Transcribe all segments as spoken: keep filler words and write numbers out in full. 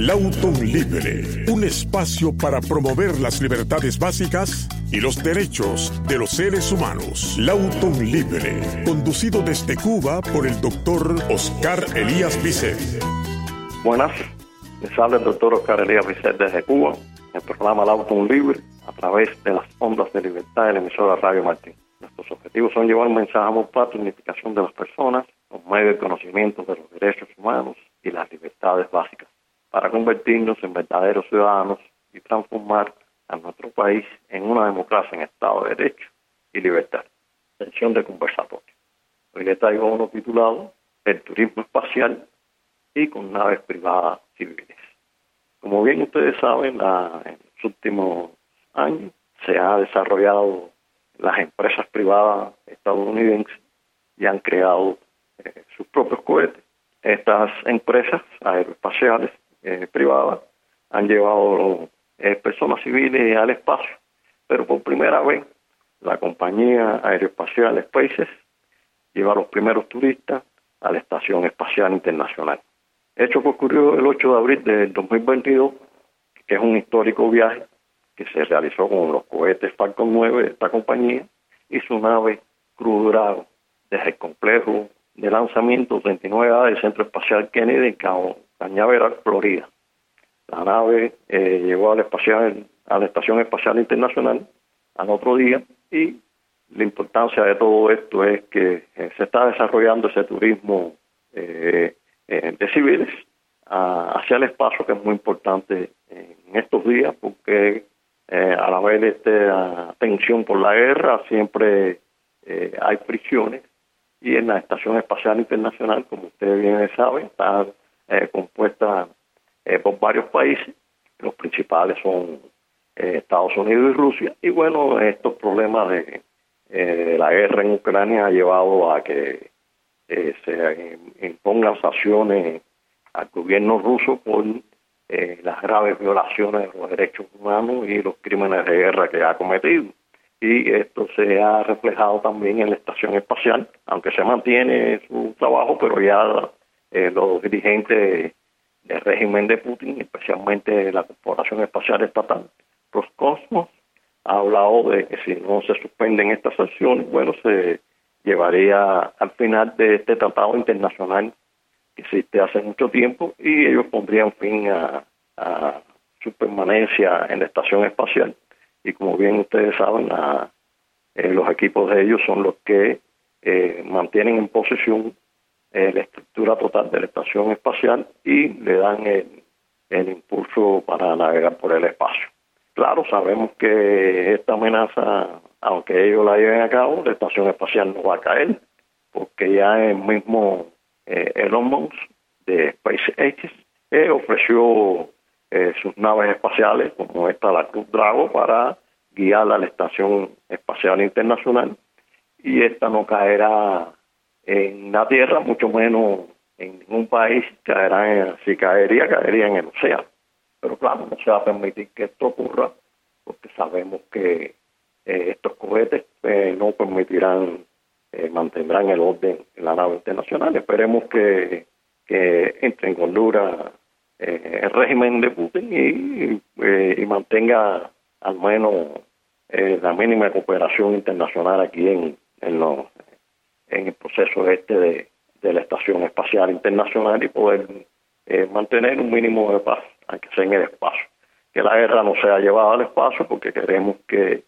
Lauton Libre, un espacio para promover las libertades básicas y los derechos de los seres humanos. Lauton Libre, conducido desde Cuba por el doctor Oscar Elías Bisset. Buenas, les habla el doctor Oscar Elías Bisset desde Cuba, en el programa Lauton Libre, a través de las ondas de libertad de la emisora Radio Martín. Nuestros objetivos son llevar un mensaje amor patrio y unificación de las personas, por medio del conocimiento de los derechos humanos y las libertades básicas, para convertirnos en verdaderos ciudadanos y transformar a nuestro país en una democracia en Estado de Derecho y libertad. Sección de conversatorio. Hoy le traigo uno titulado El turismo espacial y con naves privadas civiles. Como bien ustedes saben, la, en los últimos años se ha desarrollado las empresas privadas estadounidenses y han creado eh, sus propios cohetes. Estas empresas aeroespaciales eh, privadas han llevado eh, personas civiles al espacio, pero por primera vez la compañía aeroespacial SpaceX lleva a los primeros turistas a la Estación Espacial Internacional. Hecho que ocurrió el ocho de abril del dos mil veintidós, que es un histórico viaje que se realizó con los cohetes Falcon nueve de esta compañía y su nave Crew Dragon desde el complejo de lanzamiento treinta y nueve A del Centro Espacial Kennedy en Cabo Cañaveral, Florida. La nave eh, llegó a la, espacial, a la Estación Espacial Internacional al otro día y la importancia de todo esto es que eh, se está desarrollando ese turismo eh, eh, de civiles a, hacia el espacio, que es muy importante en estos días porque eh, al haber esta tensión por la guerra siempre eh, hay fricciones. Y en la Estación Espacial Internacional, como ustedes bien saben, está eh, compuesta eh, por varios países. Los principales son eh, Estados Unidos y Rusia. Y bueno, estos problemas de, eh, de la guerra en Ucrania ha llevado a que eh, se impongan sanciones al gobierno ruso por eh, las graves violaciones de los derechos humanos y los crímenes de guerra que ha cometido. Y esto se ha reflejado también en la Estación Espacial, aunque se mantiene su trabajo, pero ya eh, los dirigentes del régimen de Putin, especialmente la Corporación Espacial Estatal Roscosmos, ha hablado de que si no se suspenden estas sanciones, bueno, se llevaría al final de este tratado internacional que existe hace mucho tiempo y ellos pondrían fin a, a su permanencia en la Estación Espacial. Y como bien ustedes saben, la, eh, los equipos de ellos son los que eh, mantienen en posesión eh, la estructura total de la estación espacial y le dan el, el impulso para navegar por el espacio. Claro, sabemos que esta amenaza, aunque ellos la lleven a cabo, la estación espacial no va a caer, porque ya el mismo eh, Elon Musk de SpaceX eh, ofreció Eh, sus naves espaciales, como esta, la Crew Dragon, para guiarla a la Estación Espacial Internacional, y esta no caerá en la Tierra, mucho menos en ningún país, caerá en, si caería, caería en el océano. Pero claro, no se va a permitir que esto ocurra, porque sabemos que eh, estos cohetes eh, no permitirán, eh, mantendrán el orden en la nave internacional. Esperemos que, que entre en cordura el régimen de Putin y, eh, y mantenga al menos eh, la mínima cooperación internacional aquí en en, lo, en el proceso este de, de la Estación Espacial Internacional y poder eh, mantener un mínimo de paz, aunque sea en el espacio. Que la guerra no sea llevada al espacio, porque queremos que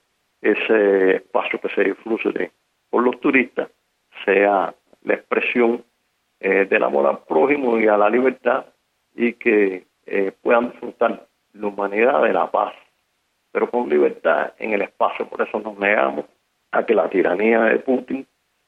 ese espacio que se disfrute por los turistas sea la expresión eh, del amor al prójimo y a la libertad, y que eh, puedan disfrutar la humanidad de la paz, pero con libertad en el espacio. Por eso nos negamos a que la tiranía de Putin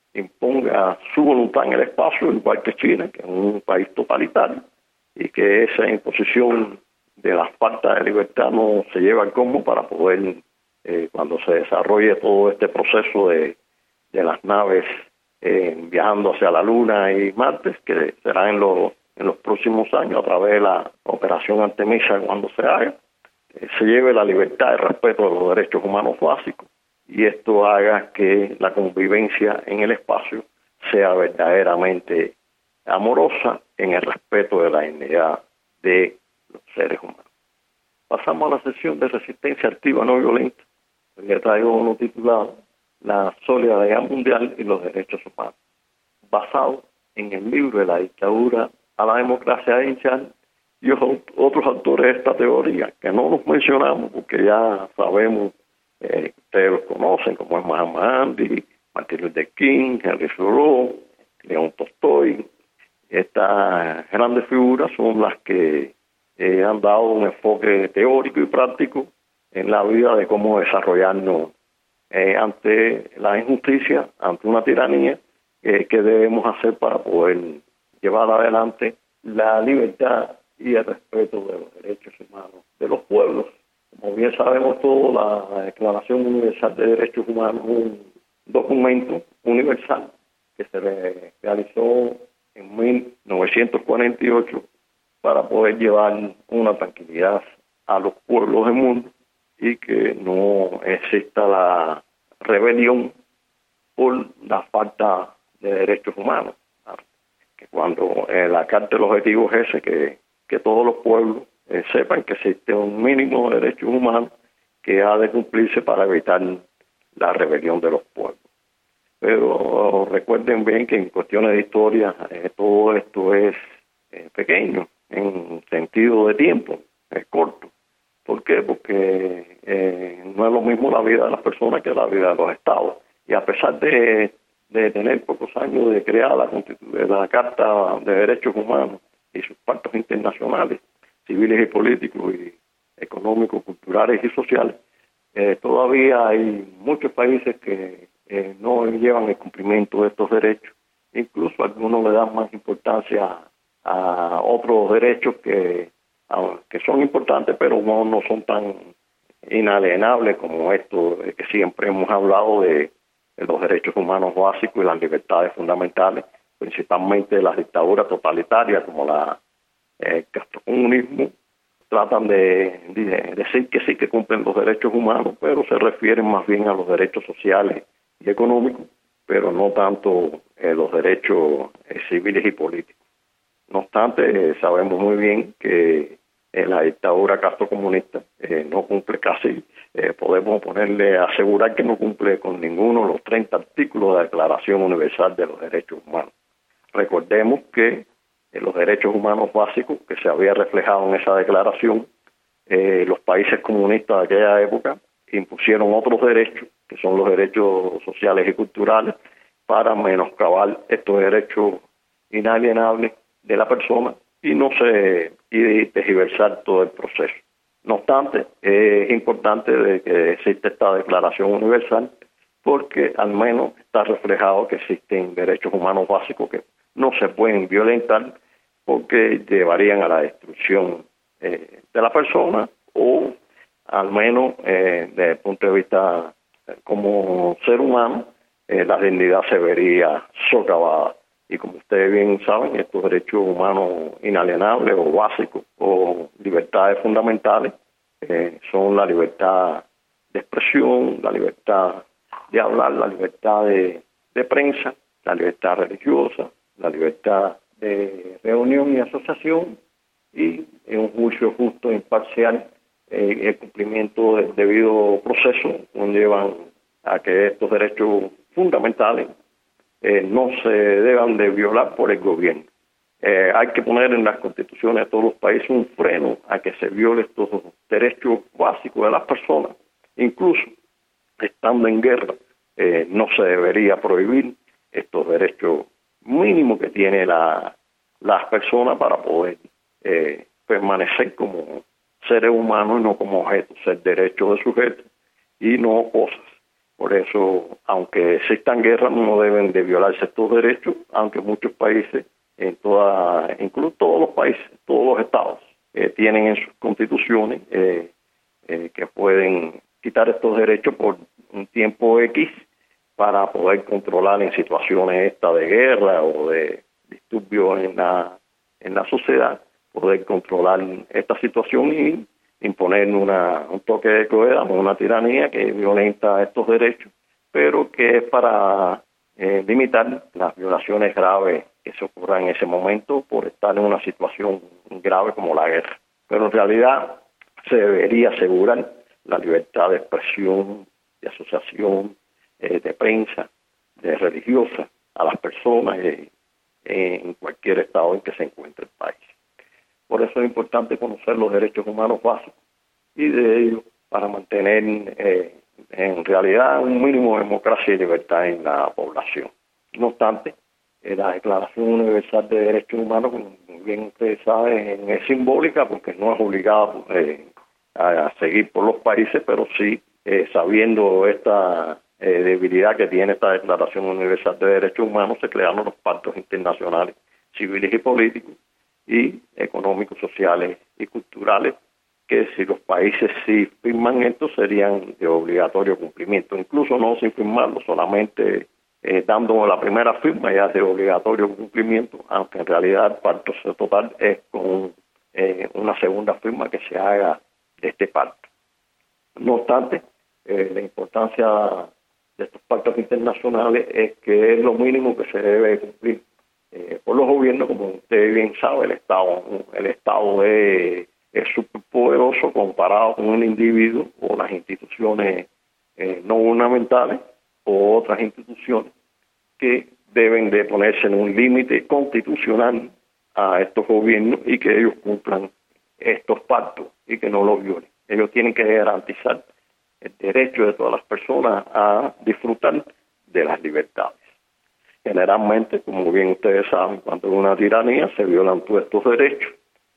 imponga su voluntad en el espacio, igual que China, que es un país totalitario, y que esa imposición de la falta de libertad no se lleva al colmo para poder, eh, cuando se desarrolle todo este proceso de, de las naves eh, viajando hacia la Luna y Marte, que será en los en los próximos años a través de la operación Artemisa, cuando se haga, eh, se lleve la libertad y el respeto de los derechos humanos básicos, y esto haga que la convivencia en el espacio sea verdaderamente amorosa en el respeto de la dignidad de los seres humanos. Pasamos a la sección de resistencia activa no violenta. Le traigo uno titulado La solidaridad mundial y los derechos humanos, basado en el libro de la dictadura a la democracia de Chan y otros autores de esta teoría, que no los mencionamos porque ya sabemos, eh, ustedes los conocen, como es Mahatma Gandhi, Martin Luther King, Henry Thoreau, León Tolstoy. Estas grandes figuras son las que eh, han dado un enfoque teórico y práctico en la vida de cómo desarrollarnos eh, ante la injusticia, ante una tiranía, eh, que debemos hacer para poder llevar adelante la libertad y el respeto de los derechos humanos de los pueblos. Como bien sabemos todos, la Declaración Universal de Derechos Humanos es un documento universal que se re realizó en mil novecientos cuarenta y ocho para poder llevar una tranquilidad a los pueblos del mundo y que no exista la rebelión por la falta de derechos humanos. Que cuando eh, la Carta del Objetivo es ese, que, que todos los pueblos eh, sepan que existe un mínimo de derechos humanos que ha de cumplirse para evitar la rebelión de los pueblos. Pero recuerden bien que en cuestiones de historia eh, todo esto es eh, pequeño, en sentido de tiempo, es corto. ¿Por qué? Porque eh, no es lo mismo la vida de las personas que la vida de los estados. Y a pesar de, de tener pocos años de crear la, la Carta de Derechos Humanos y sus pactos internacionales, civiles y políticos, y económicos, culturales y sociales, eh, todavía hay muchos países que eh, no llevan el cumplimiento de estos derechos. Incluso algunos le dan más importancia a otros derechos que, a, que son importantes, pero no, no son tan inalienables como esto de que siempre hemos hablado de, de los derechos humanos básicos y las libertades fundamentales, principalmente las dictaduras totalitarias como la eh, castrocomunismo. Tratan de, de decir que sí que cumplen los derechos humanos, pero se refieren más bien a los derechos sociales y económicos, pero no tanto eh, los derechos eh, civiles y políticos. No obstante, eh, sabemos muy bien que eh, la dictadura castrocomunista eh, no cumple casi, eh, podemos ponerle, asegurar que no cumple con ninguno de los treinta artículos de la Declaración Universal de los Derechos Humanos. Recordemos que eh, los derechos humanos básicos que se había reflejado en esa declaración, eh, los países comunistas de aquella época impusieron otros derechos, que son los derechos sociales y culturales, para menoscabar estos derechos inalienables de la persona y no se y tergiversar todo el proceso. No obstante, es importante de que exista esta Declaración Universal porque al menos está reflejado que existen derechos humanos básicos que no se pueden violentar porque llevarían a la destrucción eh, de la persona o al menos eh, desde el punto de vista eh, como ser humano, eh, la dignidad se vería socavada. Y como ustedes bien saben, estos derechos humanos inalienables o básicos o libertades fundamentales eh, son la libertad de expresión, la libertad de hablar, la libertad de, de prensa, la libertad religiosa, la libertad de reunión y asociación y en un juicio justo e imparcial eh, el cumplimiento del debido proceso conllevan a que estos derechos fundamentales Eh, no se deban de violar por el gobierno. Eh, hay que poner en las constituciones de todos los países un freno a que se violen estos derechos básicos de las personas. Incluso estando en guerra, eh, no se debería prohibir estos derechos mínimos que tiene la, las personas para poder eh, permanecer como seres humanos y no como objetos, ser derechos de sujeto y no cosas. Por eso, aunque existan guerras, no deben de violarse estos derechos, aunque muchos países, en toda, incluso todos los países, todos los estados, eh, tienen en sus constituciones eh, eh, que pueden quitar estos derechos por un tiempo X para poder controlar en situaciones esta de guerra o de disturbios en la, en la sociedad, poder controlar esta situación y imponer una, un toque de queda, una tiranía que violenta estos derechos, pero que es para eh, limitar las violaciones graves que se ocurran en ese momento por estar en una situación grave como la guerra. pero en realidad se debería asegurar la libertad de expresión, de asociación, eh, de prensa, de religiosa a las personas eh, en cualquier estado en que se encuentre el país. Por eso es importante conocer los derechos humanos básicos y de ellos para mantener eh, en realidad un mínimo de democracia y libertad en la población. No obstante, eh, la Declaración Universal de Derechos Humanos, como bien ustedes saben, es simbólica porque no es obligada eh, a seguir por los países, pero sí eh, sabiendo esta eh, debilidad que tiene esta Declaración Universal de Derechos Humanos, se crearon los pactos internacionales civiles y políticos y económicos, sociales y culturales, que si los países sí firman esto serían de obligatorio cumplimiento, incluso no sin firmarlo, solamente eh, dando la primera firma ya es de obligatorio cumplimiento, aunque en realidad el pacto total es con eh, una segunda firma que se haga de este pacto. No obstante, eh, la importancia de estos pactos internacionales es que es lo mínimo que se debe cumplir eh, por los gobiernos. Como usted bien sabe, el Estado, el Estado es es superpoderoso comparado con un individuo o las instituciones eh, no gubernamentales o otras instituciones que deben de ponerse en un límite constitucional a estos gobiernos y que ellos cumplan estos pactos y que no los violen. Ellos tienen que garantizar el derecho de todas las personas a disfrutar de las libertades. Generalmente, como bien ustedes saben, cuando hay una tiranía se violan todos estos derechos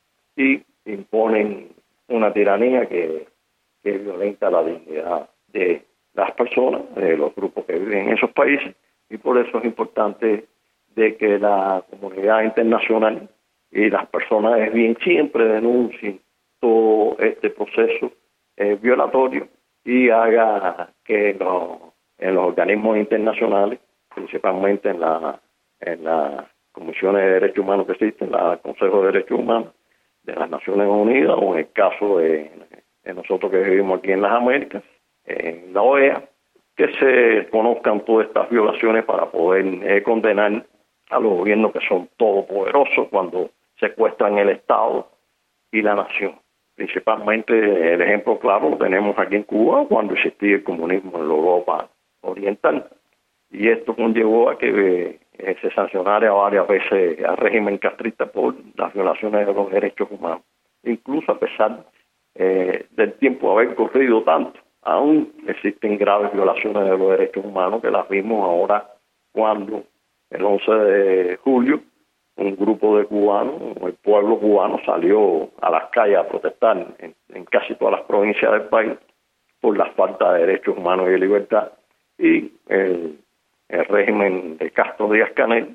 y imponen una tiranía que, que violenta la dignidad de las personas, de los grupos que viven en esos países, y por eso es importante de que la comunidad internacional y las personas de bien siempre denuncien todo este proceso eh, violatorio y haga que los, en los organismos internacionales, principalmente en la en las comisiones de derechos humanos que existen, la Consejo de Derechos Humanos de las Naciones Unidas, o en el caso de, de nosotros que vivimos aquí en las Américas, en la O E A, que se conozcan todas estas violaciones para poder eh, condenar a los gobiernos que son todopoderosos cuando secuestran el Estado y la nación. Principalmente el ejemplo claro lo tenemos aquí en Cuba cuando existía el comunismo en la Europa Oriental. Y esto conllevó a que eh, se sancionara varias veces al régimen castrista por las violaciones de los derechos humanos. Incluso a pesar eh, del tiempo haber corrido tanto, aún existen graves violaciones de los derechos humanos que las vimos ahora cuando el once de julio un grupo de cubanos, el pueblo cubano salió a las calles a protestar en, en casi todas las provincias del país por la falta de derechos humanos y de libertad, y el el régimen de Castro Díaz-Canel,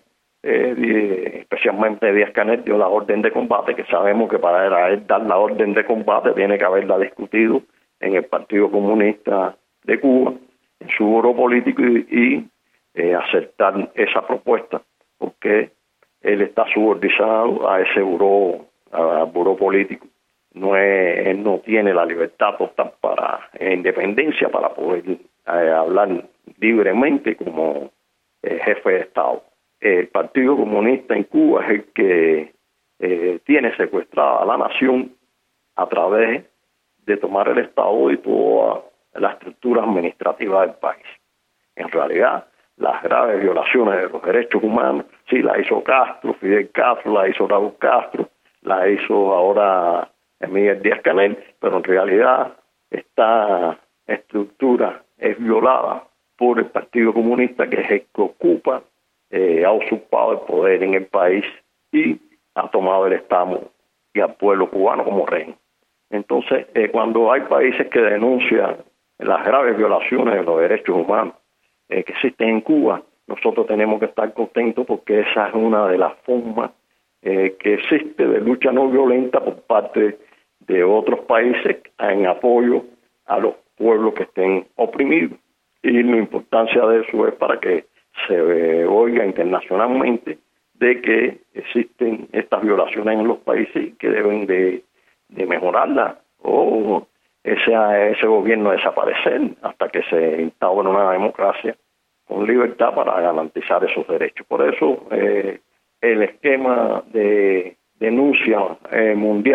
eh, especialmente Díaz-Canel, dio la orden de combate, que sabemos que para él dar la orden de combate tiene que haberla discutido en el Partido Comunista de Cuba, en su buró político, y, y eh, aceptar esa propuesta, porque él está subordinado a ese buró, al buró político. No es, él no tiene la libertad total para eh, independencia para poder eh, hablar libremente como eh, jefe de Estado. El Partido Comunista en Cuba es el que eh, tiene secuestrada a la nación a través de tomar el Estado y toda la estructura administrativa del país. En realidad, las graves violaciones de los derechos humanos, sí la hizo Castro, Fidel Castro, la hizo Raúl Castro, la hizo ahora Miguel Díaz-Canel, pero en realidad esta estructura es violada por el Partido Comunista, que es el que ocupa, eh, ha usurpado el poder en el país y ha tomado el Estado y al pueblo cubano como rehén. Entonces, eh, cuando hay países que denuncian las graves violaciones de los derechos humanos eh, que existen en Cuba, nosotros tenemos que estar contentos porque esa es una de las formas eh, que existe de lucha no violenta por parte de otros países en apoyo a los pueblos que estén oprimidos. Y la importancia de eso es para que se oiga internacionalmente de que existen estas violaciones en los países y que deben de, de mejorarlas o ese, ese gobierno desaparecer hasta que se instaure una democracia con libertad para garantizar esos derechos. Por eso eh, el esquema de denuncia eh, mundial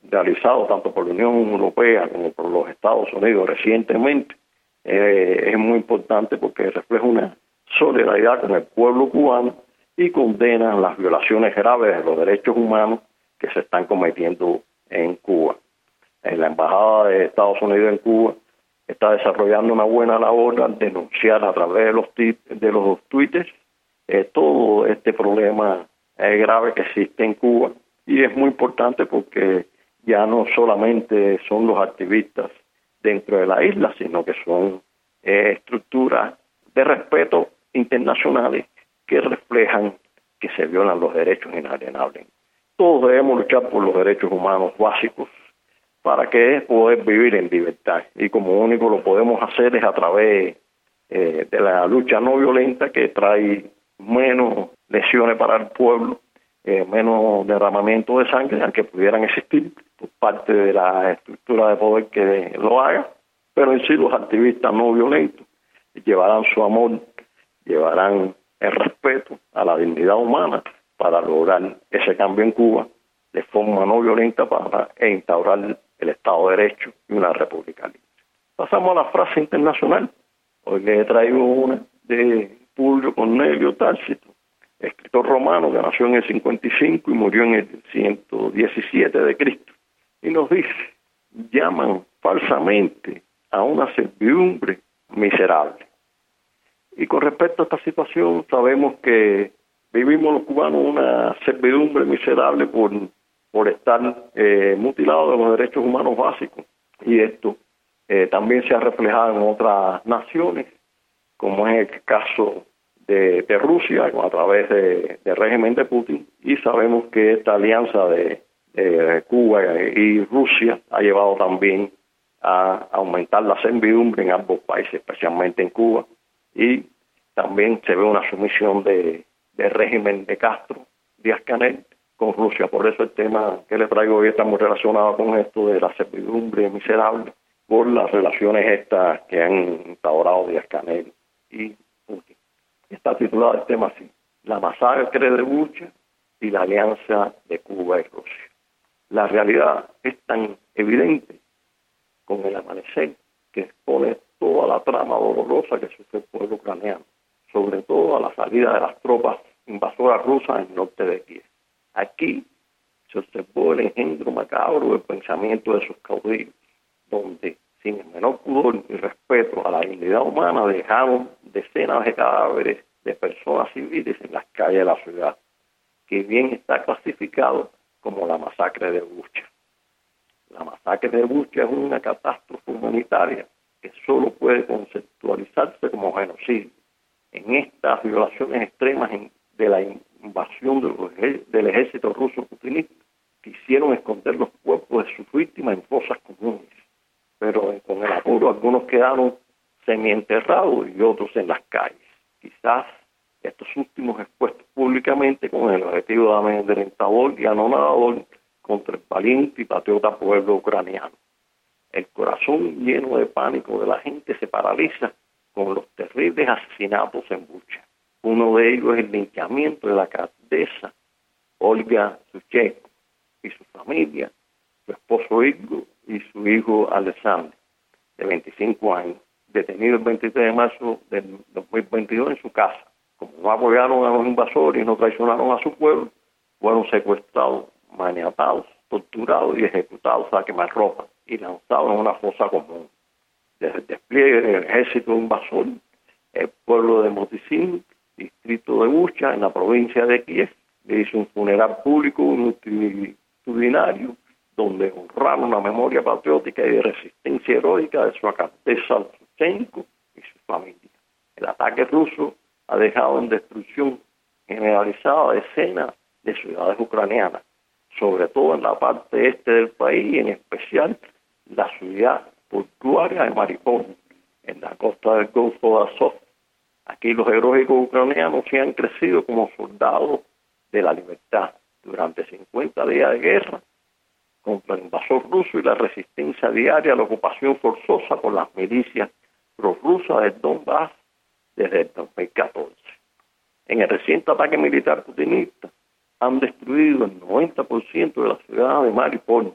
realizado tanto por la Unión Europea como por los Estados Unidos recientemente, eh, es muy importante porque refleja una solidaridad con el pueblo cubano y condena las violaciones graves de los derechos humanos que se están cometiendo en Cuba. En la Embajada de Estados Unidos en Cuba está desarrollando una buena labor al denunciar a través de los, de los twitters eh, todo este problema eh, grave que existe en Cuba, y es muy importante porque ya no solamente son los activistas dentro de la isla, sino que son eh, estructuras de respeto internacionales que reflejan que se violan los derechos inalienables. Todos debemos luchar por los derechos humanos básicos para que poder vivir en libertad, y como único lo podemos hacer es a través eh, de la lucha no violenta, que trae menos lesiones para el pueblo, eh, menos derramamiento de sangre, aunque pudieran existir por parte de la estructura de poder que lo haga, pero en sí los activistas no violentos llevarán su amor, llevarán el respeto a la dignidad humana para lograr ese cambio en Cuba de forma no violenta para instaurar el Estado de Derecho y una república libre. Pasamos a la frase internacional. Hoy le traigo una de Publio Cornelio Tácito, escritor romano que nació en el cincuenta y cinco y murió en el ciento diecisiete de Cristo. Y nos dice, llaman falsamente a una servidumbre miserable. Y con respecto a esta situación, sabemos que vivimos los cubanos una servidumbre miserable por, por estar eh, mutilados de los derechos humanos básicos. Y esto eh, también se ha reflejado en otras naciones, como es el caso de, de Rusia, a través de, del régimen de Putin. Y sabemos que esta alianza de, de Cuba y Rusia ha llevado también a aumentar la servidumbre en ambos países, especialmente en Cuba. Y también se ve una sumisión de, del régimen de Castro, Díaz-Canel, con Rusia. Por eso el tema que le traigo hoy está muy relacionado con esto de la servidumbre miserable, por las relaciones estas que han instaurado Díaz-Canel y Putin. Está titulado el tema así: la masacre de Bucha y la alianza de Cuba y Rusia. La realidad es tan evidente con el amanecer que expone toda la trama dolorosa que sufre el pueblo ucraniano, sobre todo a la salida de las tropas invasoras rusas en el norte de Kiev. Aquí se observó el engendro macabro del pensamiento de sus caudillos, donde, sin el menor pudor y respeto a la dignidad humana, dejaron decenas de cadáveres de personas civiles en las calles de la ciudad, que bien está clasificado como la masacre de Bucha. La masacre de Bucha es una catástrofe humanitaria que solo puede conceptualizarse como genocidio. En estas violaciones extremas de la invasión de los, del ejército ruso putinista, quisieron esconder los cuerpos de sus víctimas en fosas comunes, pero con el apuro algunos quedaron semienterrados y otros en las calles. Quizás estos últimos expuestos públicamente con el objetivo de amedrentador y anonadador contra el valiente y patriota pueblo ucraniano. El corazón lleno de pánico de la gente se paraliza con los terribles asesinatos en Bucha. Uno de ellos es el linchamiento de la alcaldesa Olga Suchenko y su familia, su esposo Igor y su hijo Alexander, de veinticinco años, detenido el veintitrés de marzo del dos mil veintidós en su casa. Como no apoyaron a los invasores y no traicionaron a su pueblo, fueron secuestrados, maniatados, torturados y ejecutados a quemarropa y lanzados en una fosa común. Desde el despliegue del ejército invasor, el pueblo de Moticín, distrito de Bucha, en la provincia de Kiev, le hizo un funeral público multitudinario donde honraron la memoria patriótica y de resistencia heroica de su alcaldesa Suchenko y su familia. El ataque ruso ha dejado en destrucción generalizada decenas de ciudades ucranianas, sobre todo en la parte este del país y en especial la ciudad portuaria de Mariupol, en la costa del Golfo de Azov. Aquí los heroicos ucranianos se han crecido como soldados de la libertad durante cincuenta días de guerra contra el invasor ruso y la resistencia diaria a la ocupación forzosa por las milicias prorrusas del Donbass desde el dos mil catorce. En el reciente ataque militar putinista han destruido el noventa por ciento de la ciudad de Mariupol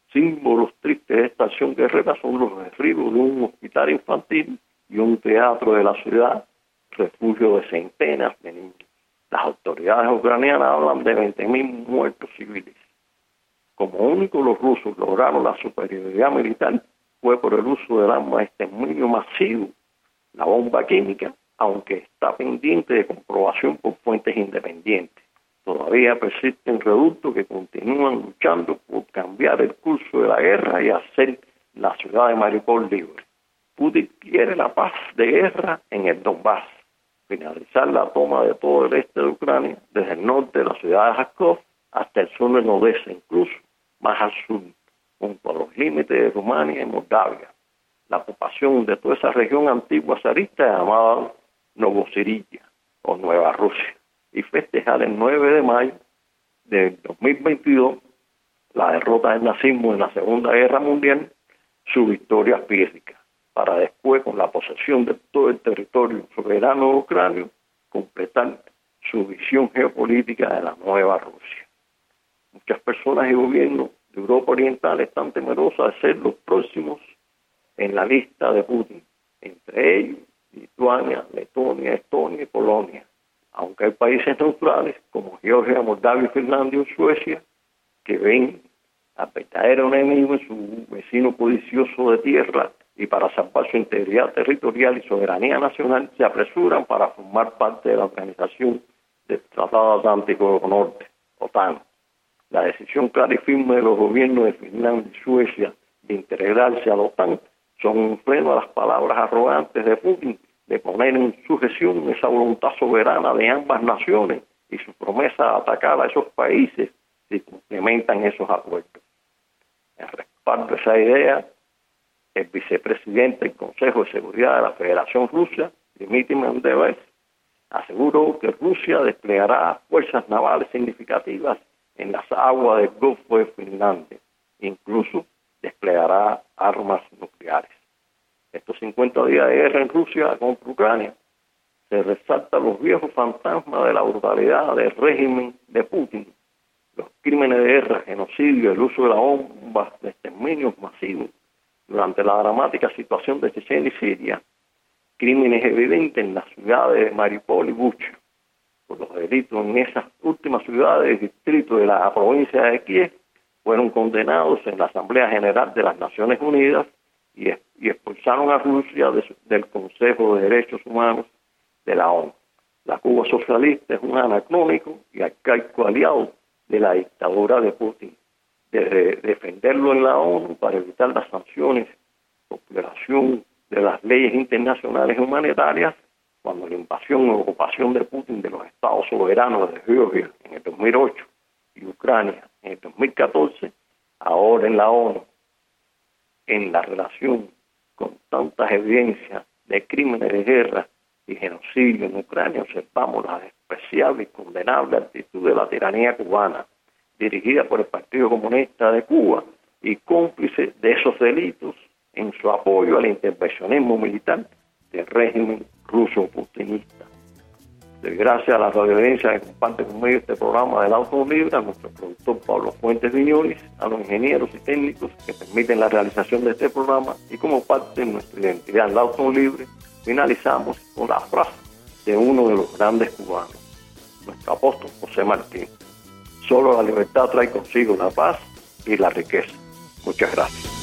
Símbolos tristes de esta acción guerrera son los derribos de un hospital infantil y un teatro de la ciudad, refugio de centenas de niños. Las autoridades ucranianas hablan de veinte mil muertos civiles. Como único los rusos lograron la superioridad militar fue por el uso del arma de exterminio masivo, la bomba química, aunque está pendiente de comprobación por fuentes independientes. Todavía persisten reductos que continúan luchando por cambiar el curso de la guerra y hacer la ciudad de Mariupol libre. Putin quiere la paz de guerra en el Donbass, finalizar la toma de todo el este de Ucrania, desde el norte de la ciudad de Kharkov hasta el sur de Odessa, incluso más al sur, junto a los límites de Rumania y Moldavia. La ocupación de toda esa región antigua zarista llamada Novosibirsk o Nueva Rusia, y festejar el nueve de mayo del dos mil veintidós la derrota del nazismo en la Segunda Guerra Mundial, su victoria física, para después, con la posesión de todo el territorio soberano de Ucrania, completar su visión geopolítica de la nueva Rusia. Muchas personas y gobiernos de Europa Oriental están temerosas de ser los próximos en la lista de Putin, entre ellos Lituania, Letonia, Estonia y Polonia, aunque hay países neutrales como Georgia, Moldavia y Finlandia y Suecia que ven al verdadero enemigo en su vecino codicioso de tierra y para salvar su integridad territorial y soberanía nacional se apresuran para formar parte de la Organización del Tratado Atlántico Norte, OTAN. La decisión clara y firme de los gobiernos de Finlandia y Suecia de integrarse a la OTAN son un freno a las palabras arrogantes de Putin de poner en sujeción esa voluntad soberana de ambas naciones y su promesa de atacar a esos países si complementan esos acuerdos. En respaldo a esa idea, el vicepresidente del Consejo de Seguridad de la Federación Rusa, Dmitry Medvedev, aseguró que Rusia desplegará fuerzas navales significativas en las aguas del Golfo de Finlandia, incluso desplegará armas nucleares. Estos cincuenta días de guerra en Rusia contra Ucrania se resaltan los viejos fantasmas de la brutalidad del régimen de Putin, los crímenes de guerra, genocidio, el uso de las bombas de exterminios masivos durante la dramática situación de Chechenia y Siria, crímenes evidentes en las ciudades de Mariupol y Bucha, por los delitos en esas últimas ciudades del distrito de la provincia de Kiev, fueron condenados en la Asamblea General de las Naciones Unidas y, y expulsaron a Rusia de su, del Consejo de Derechos Humanos de la ONU. La Cuba socialista es un anacrónico y arcaico aliado de la dictadura de Putin. De, de defenderlo en la ONU para evitar las sanciones por violación de las leyes internacionales humanitarias, cuando la invasión o ocupación de Putin de los estados soberanos de Georgia en el dos mil ocho y Ucrania en el dos mil catorce, ahora en la ONU, en la relación con tantas evidencias de crímenes de guerra y genocidio en Ucrania, observamos la despreciable y condenable actitud de la tiranía cubana, dirigida por el Partido Comunista de Cuba y cómplice de esos delitos en su apoyo al intervencionismo militar del régimen ruso-putinista. Gracias a la radioaudiencia que comparte conmigo este programa del Auto Libre, a nuestro productor Pablo Fuentes Viñoles, a los ingenieros y técnicos que permiten la realización de este programa y como parte de nuestra identidad el Auto Libre, finalizamos con la frase de uno de los grandes cubanos, nuestro apóstol José Martín: solo la libertad trae consigo la paz y la riqueza. Muchas gracias.